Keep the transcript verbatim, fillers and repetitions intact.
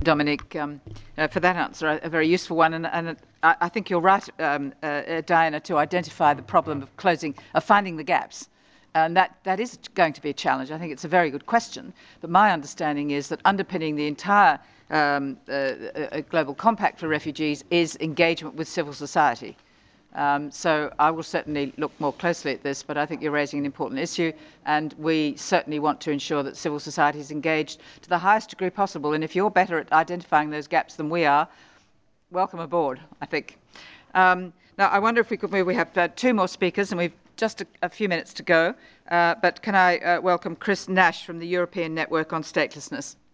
Dominic, um, uh, for that answer, a, a very useful one. And, and I, I think you're right, um, uh, uh, Diana, to identify the problem of closing, of finding the gaps. And that, that is going to be a challenge. I think it's a very good question. But my understanding is that underpinning the entire um, uh, uh, Global Compact for Refugees is engagement with civil society. Um, so I will certainly look more closely at this, but I think you're raising an important issue, and we certainly want to ensure that civil society is engaged to the highest degree possible. And if you're better at identifying those gaps than we are, welcome aboard, I think. Um, now, I wonder if we could move. We have uh, two more speakers, and we've just a, a few minutes to go. Uh, but can I uh, welcome Chris Nash from the European Network on Statelessness?